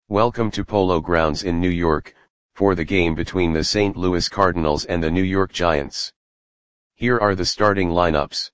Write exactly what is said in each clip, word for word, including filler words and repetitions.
Welcome to Polo Grounds in New York, for the game between the Saint Louis Cardinals and the New York Giants. Here are the starting lineups.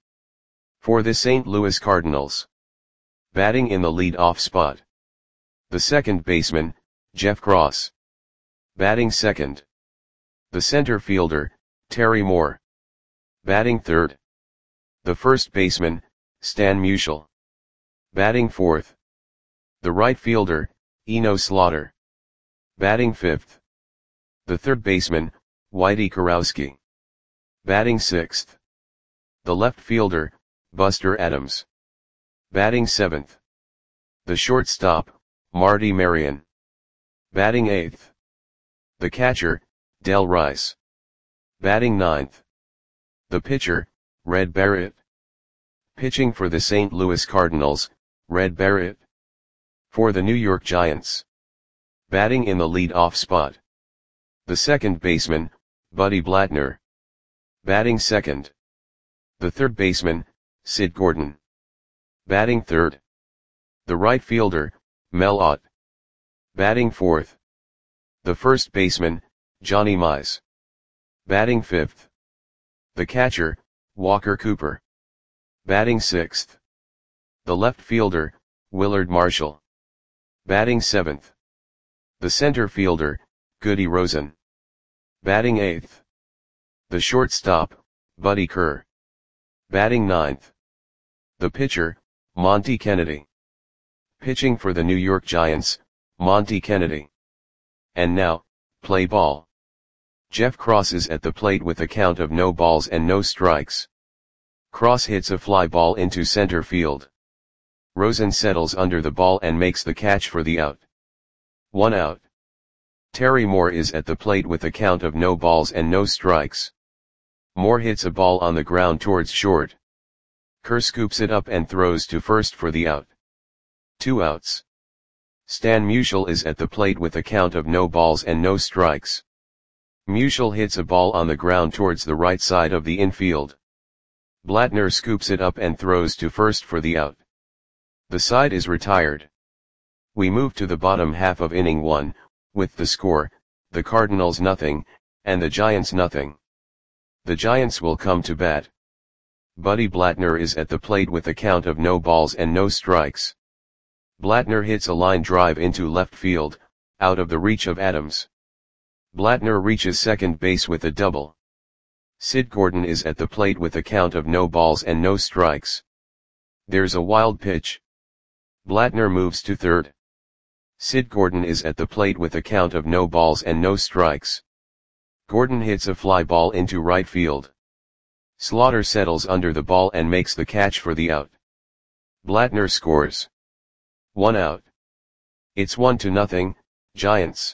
For the Saint Louis Cardinals. Batting in the lead-off spot. The second baseman, Jeff Cross. Batting second. The center fielder, Terry Moore. Batting third. The first baseman, Stan Musial. Batting fourth. The right fielder, Eno Slaughter. Batting fifth. The third baseman, Whitey Kurowski. Batting sixth. The left fielder, Buster Adams. Batting seventh. The shortstop, Marty Marion. Batting eighth. The catcher, Del Rice. Batting ninth. The pitcher, Red Barrett. Pitching for the Saint Louis Cardinals, Red Barrett. For the New York Giants. Batting in the lead-off spot. The second baseman, Buddy Blattner. Batting second. The third baseman, Sid Gordon. Batting third. The right fielder, Mel Ott. Batting fourth. The first baseman, Johnny Mize. Batting fifth. The catcher, Walker Cooper. Batting sixth. The left fielder, Willard Marshall. Batting seventh. The center fielder, Goody Rosen. Batting eighth. The shortstop, Buddy Kerr. Batting ninth. The pitcher, Monty Kennedy. Pitching for the New York Giants, Monty Kennedy. And now, play ball. Jeff Cross is at the plate with a count of no balls and no strikes. Cross hits a fly ball into center field. Rosen settles under the ball and makes the catch for the out. One out. Terry Moore is at the plate with a count of no balls and no strikes. Moore hits a ball on the ground towards short. Kerr scoops it up and throws to first for the out. Two outs. Stan Musial is at the plate with a count of no balls and no strikes. Musial hits a ball on the ground towards the right side of the infield. Blattner scoops it up and throws to first for the out. The side is retired. We move to the bottom half of inning one, with the score, the Cardinals nothing, and the Giants nothing. The Giants will come to bat. Buddy Blattner is at the plate with a count of no balls and no strikes. Blattner hits a line drive into left field, out of the reach of Adams. Blattner reaches second base with a double. Sid Gordon is at the plate with a count of no balls and no strikes. There's a wild pitch. Blattner moves to third. Sid Gordon is at the plate with a count of no balls and no strikes. Gordon hits a fly ball into right field. Slaughter settles under the ball and makes the catch for the out. Blattner scores. One out. It's one to nothing, Giants.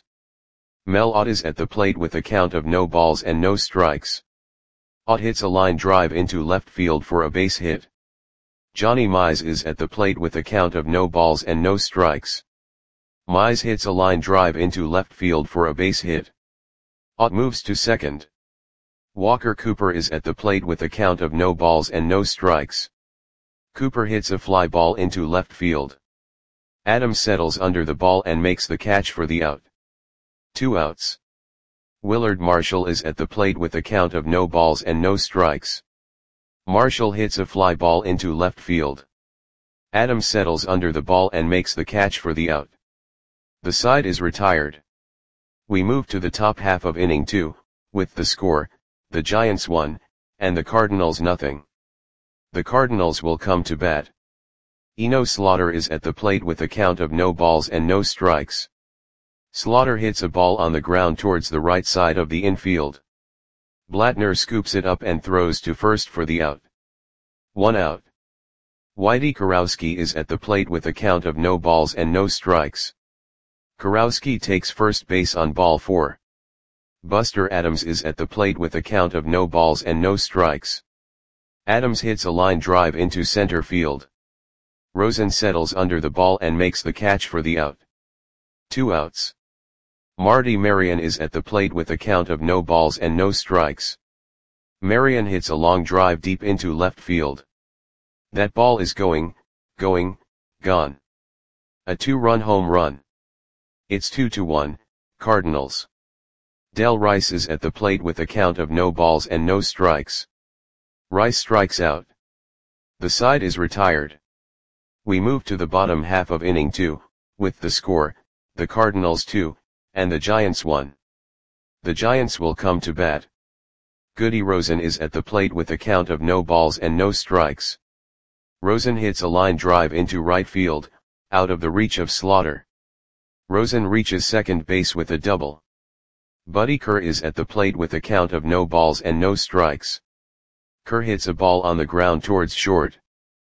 Mel Ott is at the plate with a count of no balls and no strikes. Ott hits a line drive into left field for a base hit. Johnny Mize is at the plate with a count of no balls and no strikes. Mize hits a line drive into left field for a base hit. Ott moves to second. Walker Cooper is at the plate with a count of no balls and no strikes. Cooper hits a fly ball into left field. Adams settles under the ball and makes the catch for the out. Two outs. Willard Marshall is at the plate with a count of no balls and no strikes. Marshall hits a fly ball into left field. Adams settles under the ball and makes the catch for the out. The side is retired. We move to the top half of inning two, with the score, the Giants one, and the Cardinals nothing. The Cardinals will come to bat. Eno Slaughter is at the plate with a count of no balls and no strikes. Slaughter hits a ball on the ground towards the right side of the infield. Blattner scoops it up and throws to first for the out. One out. Whitey Kurowski is at the plate with a count of no balls and no strikes. Kurowski takes first base on ball four. Buster Adams is at the plate with a count of no balls and no strikes. Adams hits a line drive into center field. Rosen settles under the ball and makes the catch for the out. Two outs. Marty Marion is at the plate with a count of no balls and no strikes. Marion hits a long drive deep into left field. That ball is going, going, gone. A two-run home run. It's two to one, Cardinals. Del Rice is at the plate with a count of no balls and no strikes. Rice strikes out. The side is retired. We move to the bottom half of inning two, with the score, the Cardinals two, and the Giants one. The Giants will come to bat. Goody Rosen is at the plate with a count of no balls and no strikes. Rosen hits a line drive into right field, out of the reach of Slaughter. Rosen reaches second base with a double. Buddy Kerr is at the plate with a count of no balls and no strikes. Kerr hits a ball on the ground towards short.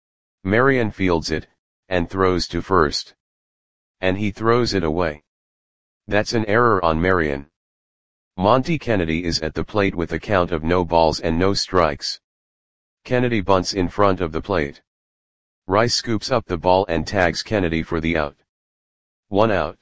Marion fields it, and throws to first. And he throws it away. That's an error on Marion. Monty Kennedy is at the plate with a count of no balls and no strikes. Kennedy bunts in front of the plate. Rice scoops up the ball and tags Kennedy for the out. One out.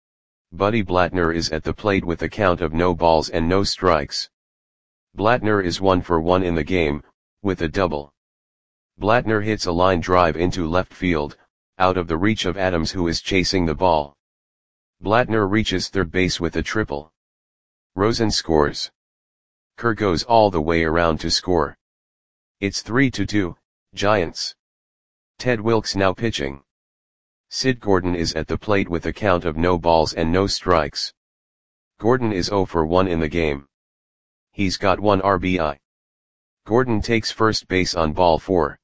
Buddy Blattner is at the plate with a count of no balls and no strikes. Blattner is one for one in the game, with a double. Blattner hits a line drive into left field, out of the reach of Adams, who is chasing the ball. Blattner reaches third base with a triple. Rosen scores. Kerr goes all the way around to score. It's three to two, Giants. Ted Wilks now pitching. Sid Gordon is at the plate with a count of no balls and no strikes. Gordon is zero for one in the game. He's got one R B I. Gordon takes first base on ball four.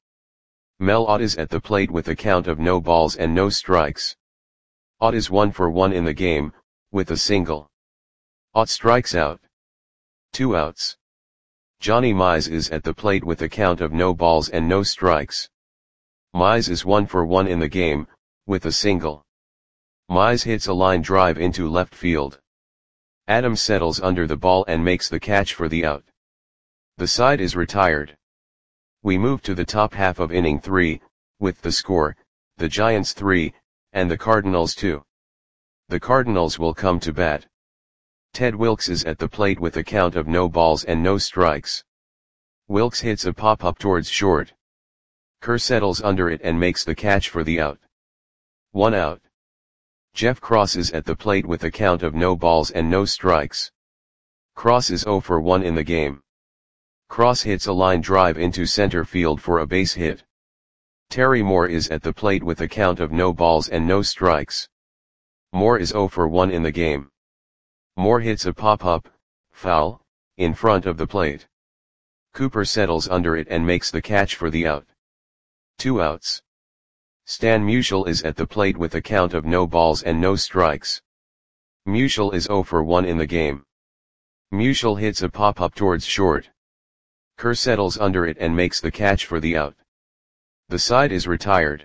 Mel Ott is at the plate with a count of no balls and no strikes. Ott is one for one in the game, with a single. Ott strikes out. Two outs. Johnny Mize is at the plate with a count of no balls and no strikes. Mize is one for one in the game, with a single. Mize hits a line drive into left field. Adams settles under the ball and makes the catch for the out. The side is retired. We move to the top half of inning three, with the score, the Giants three, and the Cardinals two. The Cardinals will come to bat. Ted Wilks is at the plate with a count of no balls and no strikes. Wilks hits a pop-up towards short. Kerr settles under it and makes the catch for the out. One out. Jeff Cross is at the plate with a count of no balls and no strikes. Cross is zero for one in the game. Cross hits a line drive into center field for a base hit. Terry Moore is at the plate with a count of no balls and no strikes. Moore is zero for one in the game. Moore hits a pop-up, foul, in front of the plate. Cooper settles under it and makes the catch for the out. Two outs. Stan Musial is at the plate with a count of no balls and no strikes. Musial is zero for one in the game. Musial hits a pop-up towards short. Kerr settles under it and makes the catch for the out. The side is retired.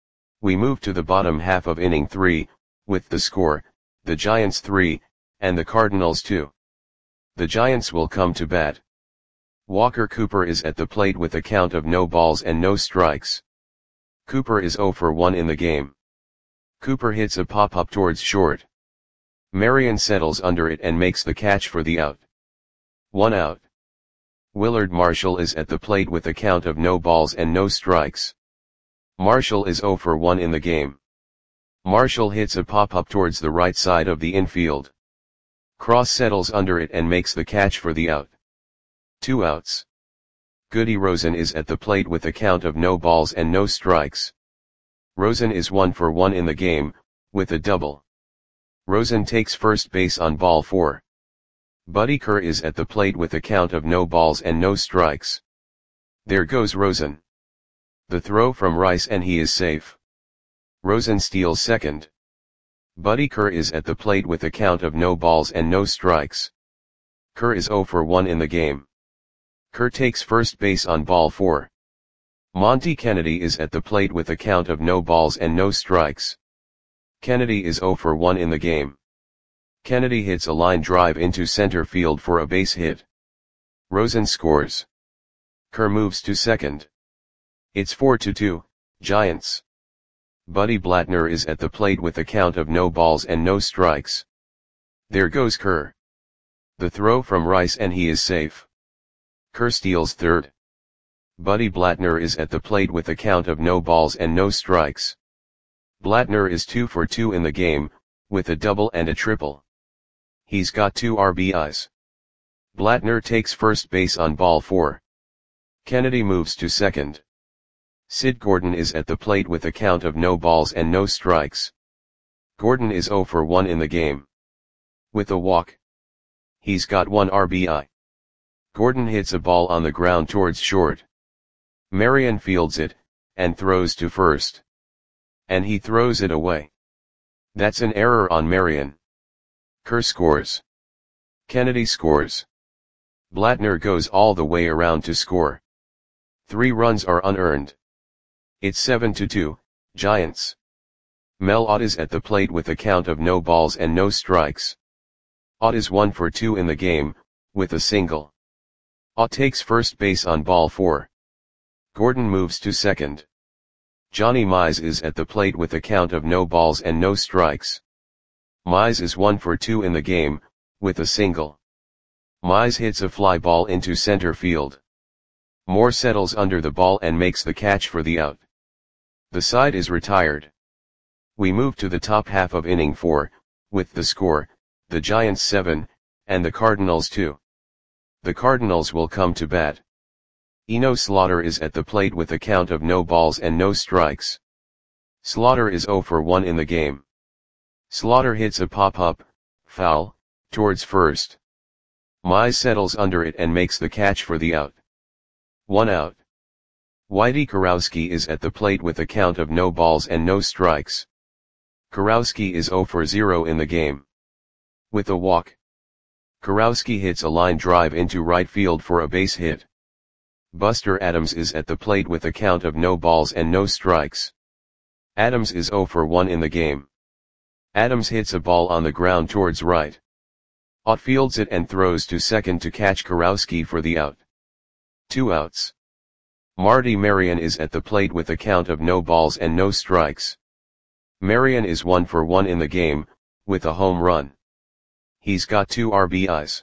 We move to the bottom half of inning three, with the score, the Giants three, and the Cardinals two. The Giants will come to bat. Walker Cooper is at the plate with a count of no balls and no strikes. Cooper is zero for one in the game. Cooper hits a pop-up towards short. Marion settles under it and makes the catch for the out. One out. Willard Marshall is at the plate with a count of no balls and no strikes. Marshall is zero for one in the game. Marshall hits a pop-up towards the right side of the infield. Cross settles under it and makes the catch for the out. Two outs. Goody Rosen is at the plate with a count of no balls and no strikes. Rosen is one for one in the game, with a double. Rosen takes first base on ball four. Buddy Kerr is at the plate with a count of no balls and no strikes. There goes Rosen. The throw from Rice and he is safe. Rosen steals second. Buddy Kerr is at the plate with a count of no balls and no strikes. Kerr is zero for one in the game. Kerr takes first base on ball four. Monty Kennedy is at the plate with a count of no balls and no strikes. Kennedy is zero for one in the game. Kennedy hits a line drive into center field for a base hit. Rosen scores. Kerr moves to second. It's four to two, Giants. Buddy Blattner is at the plate with a count of no balls and no strikes. There goes Kerr. The throw from Rice and he is safe. Kerr steals third. Buddy Blattner is at the plate with a count of no balls and no strikes. Blattner is two for two in the game, with a double and a triple. He's got two R B Is. Blattner takes first base on ball four. Kennedy moves to second. Sid Gordon is at the plate with a count of no balls and no strikes. Gordon is zero for one in the game. With a walk. He's got one R B I. Gordon hits a ball on the ground towards short. Marion fields it, and throws to first. And he throws it away. That's an error on Marion. Kerr scores. Kennedy scores. Blattner goes all the way around to score. Three runs are unearned. It's seven to two, Giants. Mel Ott is at the plate with a count of no balls and no strikes. Ott is one for two in the game, with a single. Ott takes first base on ball four. Gordon moves to second. Johnny Mize is at the plate with a count of no balls and no strikes. Mize is one for two in the game, with a single. Mize hits a fly ball into center field. Moore settles under the ball and makes the catch for the out. The side is retired. We move to the top half of inning four, with the score, the Giants seven, and the Cardinals two. The Cardinals will come to bat. Eno Slaughter is at the plate with a count of no balls and no strikes. Slaughter is zero for one in the game. Slaughter hits a pop-up, foul, towards first. Mize settles under it and makes the catch for the out. One out. Whitey Kurowski is at the plate with a count of no balls and no strikes. Kurowski is zero for zero in the game. With a walk. Kurowski hits a line drive into right field for a base hit. Buster Adams is at the plate with a count of no balls and no strikes. Adams is zero for one in the game. Adams hits a ball on the ground towards right. Ott fields it and throws to second to catch Kurowski for the out. Two outs. Marty Marion is at the plate with a count of no balls and no strikes. Marion is one for one in the game, with a home run. He's got two R B Is.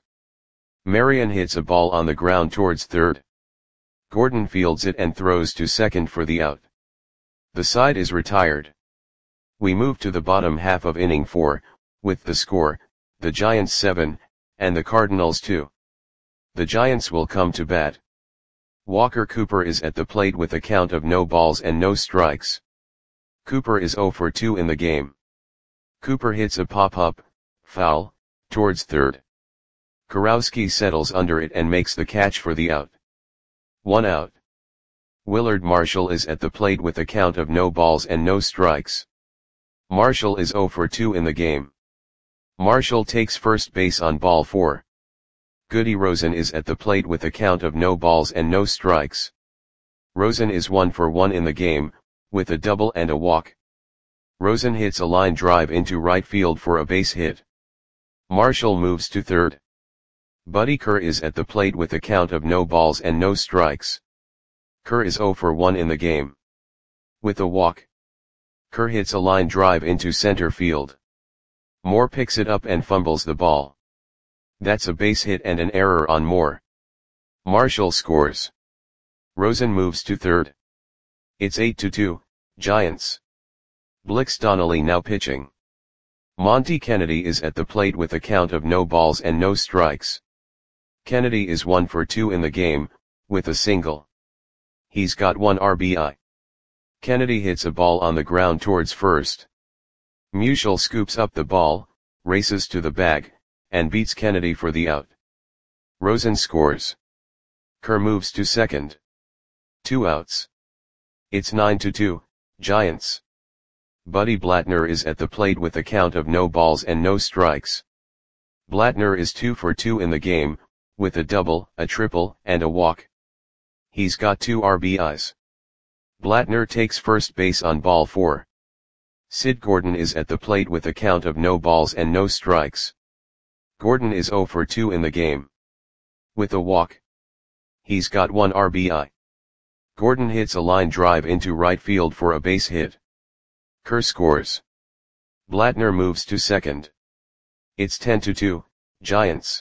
Marion hits a ball on the ground towards third. Gordon fields it and throws to second for the out. The side is retired. We move to the bottom half of inning four, with the score, the Giants seven, and the Cardinals two. The Giants will come to bat. Walker Cooper is at the plate with a count of no balls and no strikes. Cooper is zero for two in the game. Cooper hits a pop-up, foul, towards third. Kurowski settles under it and makes the catch for the out. One out. Willard Marshall is at the plate with a count of no balls and no strikes. Marshall is zero for two in the game. Marshall takes first base on ball four. Goody Rosen is at the plate with a count of no balls and no strikes. Rosen is one for one in the game, with a double and a walk. Rosen hits a line drive into right field for a base hit. Marshall moves to third. Buddy Kerr is at the plate with a count of no balls and no strikes. Kerr is zero for one in the game. With a walk. Kerr hits a line drive into center field. Moore picks it up and fumbles the ball. That's a base hit and an error on Moore. Marshall scores. Rosen moves to third. It's eight to two, Giants. Blix Donnelly now pitching. Monty Kennedy is at the plate with a count of no balls and no strikes. Kennedy is one for two in the game, with a single. He's got one R B I. Kennedy hits a ball on the ground towards first. Musial scoops up the ball, races to the bag, and beats Kennedy for the out. Rosen scores. Kerr moves to second. Two outs. It's nine to two, Giants. Buddy Blattner is at the plate with a count of no balls and no strikes. Blattner is two for two in the game, with a double, a triple, and a walk. He's got two R B Is. Blattner takes first base on ball four. Sid Gordon is at the plate with a count of no balls and no strikes. Gordon is zero for two in the game. With a walk. He's got one R B I. Gordon hits a line drive into right field for a base hit. Kerr scores. Blattner moves to second. It's ten to two, Giants.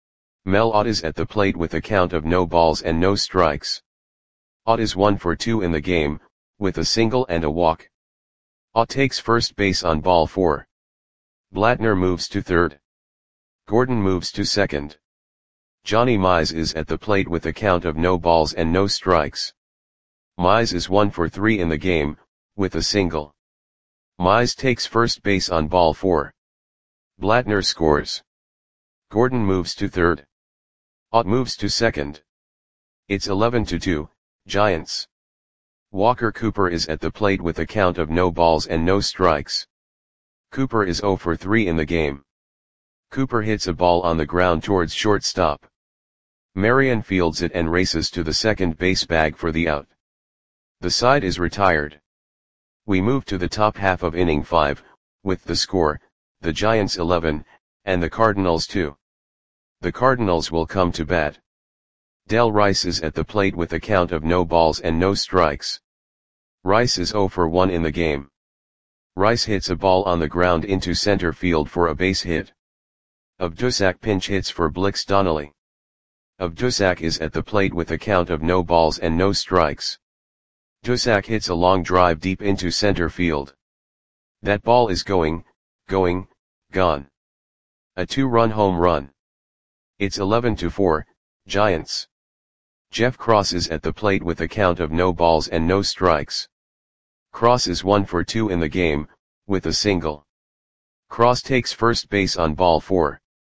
Mel Ott is at the plate with a count of no balls and no strikes. Ott is one for two in the game, with a single and a walk. Ott takes first base on ball four. Blattner moves to third. Gordon moves to second. Johnny Mize is at the plate with a count of no balls and no strikes. Mize is one for three in the game, with a single. Mize takes first base on ball four. Blattner scores. Gordon moves to third. Ott moves to second. It's eleven to two, Giants. Walker Cooper is at the plate with a count of no balls and no strikes. Cooper is zero for three in the game. Cooper hits a ball on the ground towards shortstop. Marion fields it and races to the second base bag for the out. The side is retired. We move to the top half of inning five, with the score, the Giants eleven, and the Cardinals two. The Cardinals will come to bat. Del Rice is at the plate with a count of no balls and no strikes. Rice is zero for one in the game. Rice hits a ball on the ground into center field for a base hit. Obdusak pinch hits for Blix Donnelly. Obdusak is at the plate with a count of no balls and no strikes. Dusak hits a long drive deep into center field. That ball is going, going, gone. A two-run home run. It's eleven to four, Giants. Jeff Cross is at the plate with a count of no balls and no strikes. Cross is one for two in the game, with a single. Cross takes first base on ball four.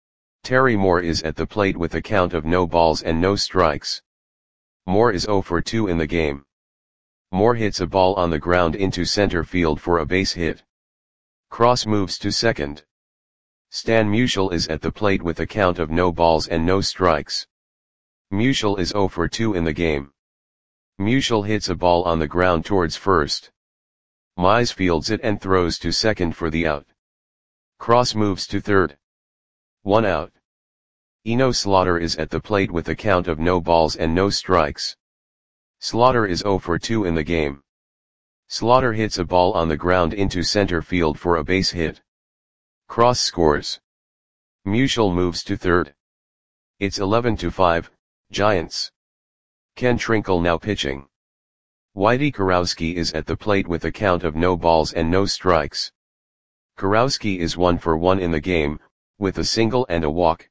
Terry Moore is at the plate with a count of no balls and no strikes. Moore is zero for two in the game. Moore hits a ball on the ground into center field for a base hit. Cross moves to second. Stan Musial is at the plate with a count of no balls and no strikes. Musial is zero for two in the game. Musial hits a ball on the ground towards first. Mize fields it and throws to second for the out. Cross moves to third. One out. Eno Slaughter is at the plate with a count of no balls and no strikes. Slaughter is zero for two in the game. Slaughter hits a ball on the ground into center field for a base hit. Cross scores. Musial moves to third. It's eleven to five, Giants. Ken Trinkle now pitching. Whitey Kurowski is at the plate with a count of no balls and no strikes. Kurowski is one for one in the game, with a single and a walk.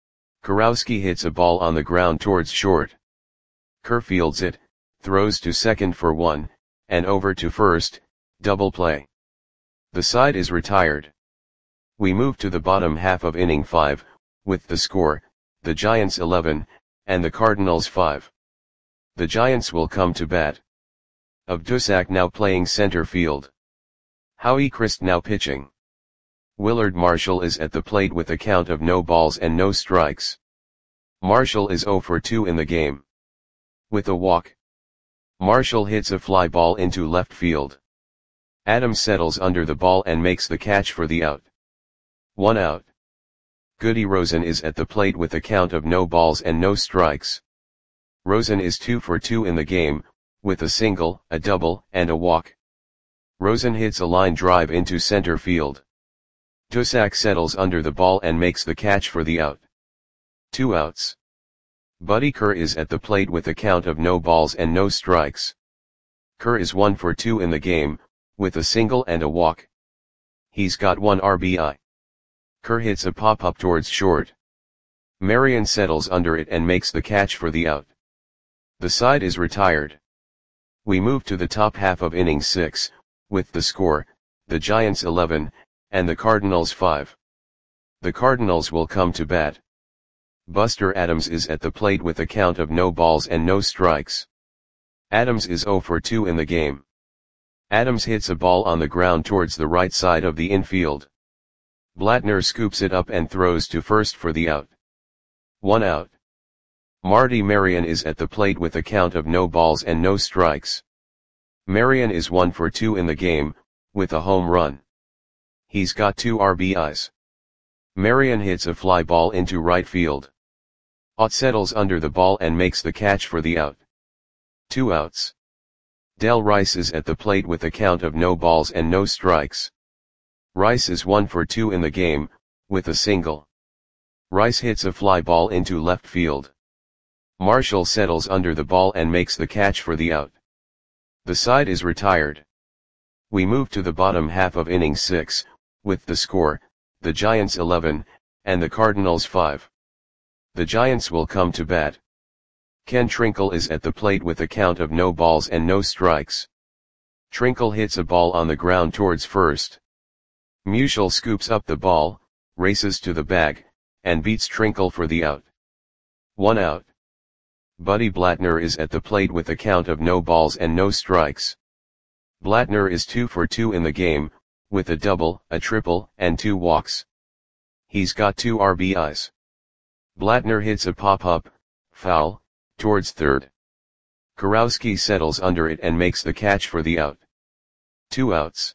Kurowski hits a ball on the ground towards short. Kerr fields it, throws to second for one, and over to first, double play. The side is retired. We move to the bottom half of inning five, with the score, the Giants eleven, and the Cardinals five. The Giants will come to bat. Obdusak now playing center field. Howie Christ now pitching. Willard Marshall is at the plate with a count of no balls and no strikes. Marshall is zero for two in the game. With a walk. Marshall hits a fly ball into left field. Adams settles under the ball and makes the catch for the out. One out. Goody Rosen is at the plate with a count of no balls and no strikes. Rosen is two for two in the game, with a single, a double, and a walk. Rosen hits a line drive into center field. Dusak settles under the ball and makes the catch for the out. Two outs. Buddy Kerr is at the plate with a count of no balls and no strikes. Kerr is one for two in the game, with a single and a walk. He's got one R B I. Kerr hits a pop-up towards short. Marion settles under it and makes the catch for the out. The side is retired. We move to the top half of inning six, with the score, the Giants eleven, and the Cardinals five. The Cardinals will come to bat. Buster Adams is at the plate with a count of no balls and no strikes. Adams is zero for two in the game. Adams hits a ball on the ground towards the right side of the infield. Blattner scoops it up and throws to first for the out. One out. Marty Marion is at the plate with a count of no balls and no strikes. Marion is one for two in the game, with a home run. He's got two R B Is. Marion hits a fly ball into right field. Ott settles under the ball and makes the catch for the out. Two outs. Del Rice is at the plate with a count of no balls and no strikes. Rice is one for two in the game, with a single. Rice hits a fly ball into left field. Marshall settles under the ball and makes the catch for the out. The side is retired. We move to the bottom half of inning six, with the score, the Giants eleven, and the Cardinals five. The Giants will come to bat. Ken Trinkle is at the plate with a count of no balls and no strikes. Trinkle hits a ball on the ground towards first. Musial scoops up the ball, races to the bag, and beats Trinkle for the out. One out. Buddy Blattner is at the plate with a count of no balls and no strikes. Blattner is two for two in the game, with a double, a triple, and two walks. He's got two R B Is. Blattner hits a pop-up, foul, towards third. Kurowski settles under it and makes the catch for the out. Two outs.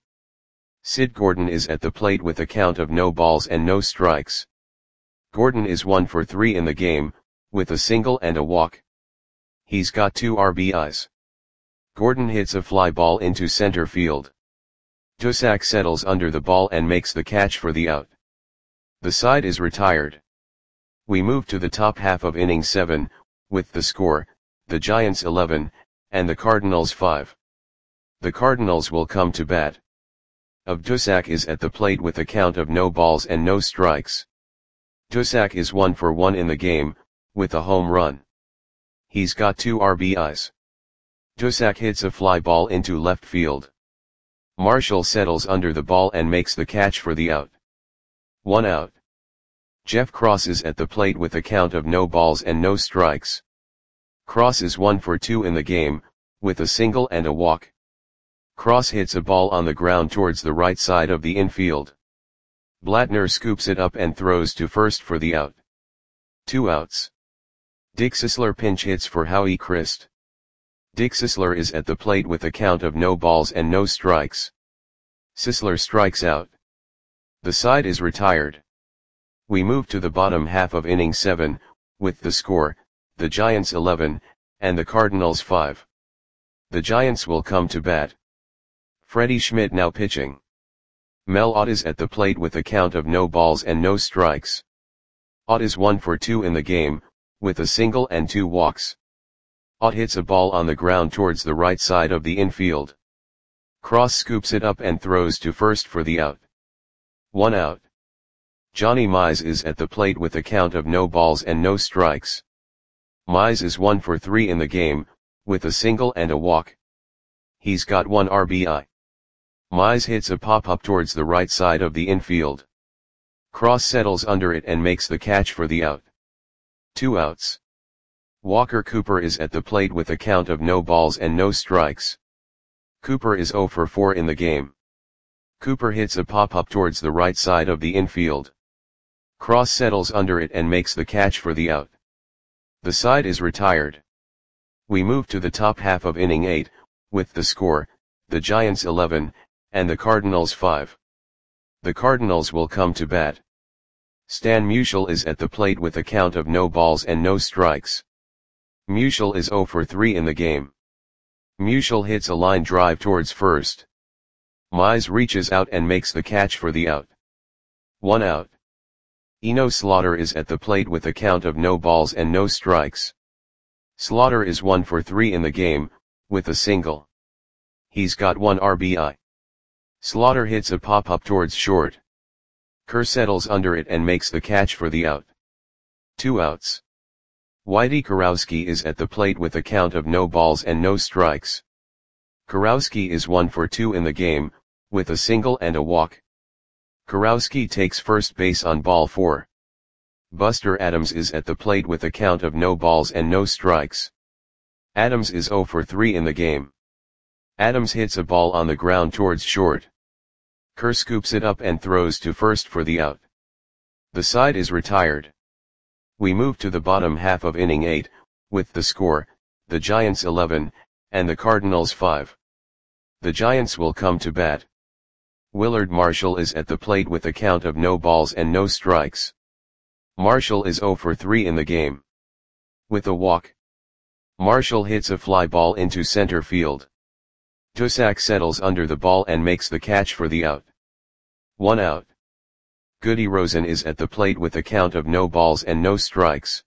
Sid Gordon is at the plate with a count of no balls and no strikes. Gordon is one for three in the game, with a single and a walk. He's got two R B Is. Gordon hits a fly ball into center field. Dusak settles under the ball and makes the catch for the out. The side is retired. We move to the top half of inning seven, with the score, the Giants eleven, and the Cardinals five. The Cardinals will come to bat. Of Dusak is at the plate with a count of no balls and no strikes. Dusak is one for one in the game, with a home run. He's got two R B Is. Dusak hits a fly ball into left field. Marshall settles under the ball and makes the catch for the out. One out. Jeff Cross is at the plate with a count of no balls and no strikes. Cross is one for two in the game, with a single and a walk. Cross hits a ball on the ground towards the right side of the infield. Blattner scoops it up and throws to first for the out. Two outs. Dick Sisler pinch hits for Howie Christ. Dick Sisler is at the plate with a count of no balls and no strikes. Sisler strikes out. The side is retired. We move to the bottom half of inning seven, with the score, the Giants eleven, and the Cardinals five. The Giants will come to bat. Freddie Schmidt now pitching. Mel Ott is at the plate with a count of no balls and no strikes. Ott is one for two in the game, with a single and two walks. Ott hits a ball on the ground towards the right side of the infield. Cross scoops it up and throws to first for the out. One out. Johnny Mize is at the plate with a count of no balls and no strikes. Mize is one for three in the game, with a single and a walk. He's got one R B I. Mize hits a pop-up towards the right side of the infield. Cross settles under it and makes the catch for the out. Two outs. Walker Cooper is at the plate with a count of no balls and no strikes. Cooper is zero for four in the game. Cooper hits a pop-up towards the right side of the infield. Cross settles under it and makes the catch for the out. The side is retired. We move to the top half of inning eight, with the score, the Giants eleven, and the Cardinals five. The Cardinals will come to bat. Stan Musial is at the plate with a count of no balls and no strikes. Musial is zero for three in the game. Musial hits a line drive towards first. Mize reaches out and makes the catch for the out. One out. Eno Slaughter is at the plate with a count of no balls and no strikes. Slaughter is one for three in the game, with a single. He's got one R B I. Slaughter hits a pop-up towards short. Kerr settles under it and makes the catch for the out. Two outs. Whitey Kurowski is at the plate with a count of no balls and no strikes. Kurowski is one for two in the game, with a single and a walk. Kurowski takes first base on ball four. Buster Adams is at the plate with a count of no balls and no strikes. Adams is zero for three in the game. Adams hits a ball on the ground towards short. Kerr scoops it up and throws to first for the out. The side is retired. We move to the bottom half of inning eight, with the score, the Giants eleven, and the Cardinals five. The Giants will come to bat. Willard Marshall is at the plate with a count of no balls and no strikes. Marshall is zero for three in the game. With a walk. Marshall hits a fly ball into center field. Dusak settles under the ball and makes the catch for the out. One out. Goody Rosen is at the plate with a count of no balls and no strikes.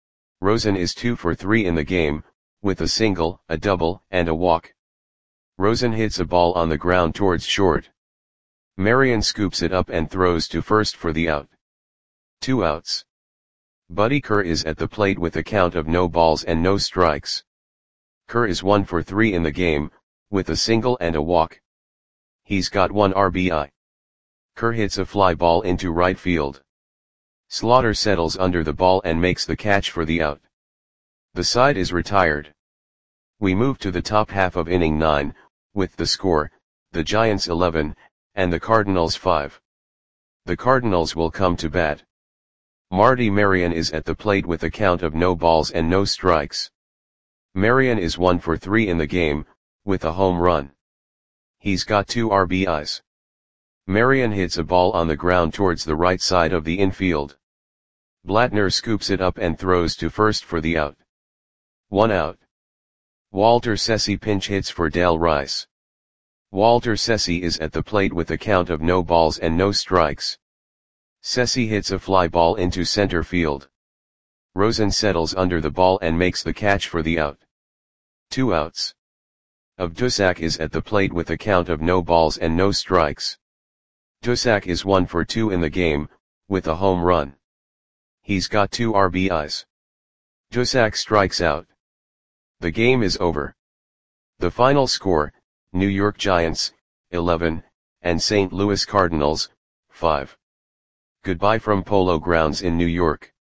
Rosen is two for three in the game, with a single, a double, and a walk. Rosen hits a ball on the ground towards short. Marion scoops it up and throws to first for the out. Two outs. Buddy Kerr is at the plate with a count of no balls and no strikes. Kerr is one for three in the game, with a single and a walk. He's got one R B I. Kerr hits a fly ball into right field. Slaughter settles under the ball and makes the catch for the out. The side is retired. We move to the top half of inning nine, with the score, the Giants eleven, and the Cardinals five. The Cardinals will come to bat. Marty Marion is at the plate with a count of no balls and no strikes. Marion is one for three in the game, with a home run. He's got two R B Is. Marion hits a ball on the ground towards the right side of the infield. Blattner scoops it up and throws to first for the out. One out. Walter Ceci pinch hits for Dale Rice. Walter Ceci is at the plate with a count of no balls and no strikes. Ceci hits a fly ball into center field. Rosen settles under the ball and makes the catch for the out. Two outs. Dusak is at the plate with a count of no balls and no strikes. Dusak is one for two in the game, with a home run. He's got two R B Is. Dusak strikes out. The game is over. The final score, New York Giants, eleven, and Saint Louis Cardinals, five. Goodbye from Polo Grounds in New York.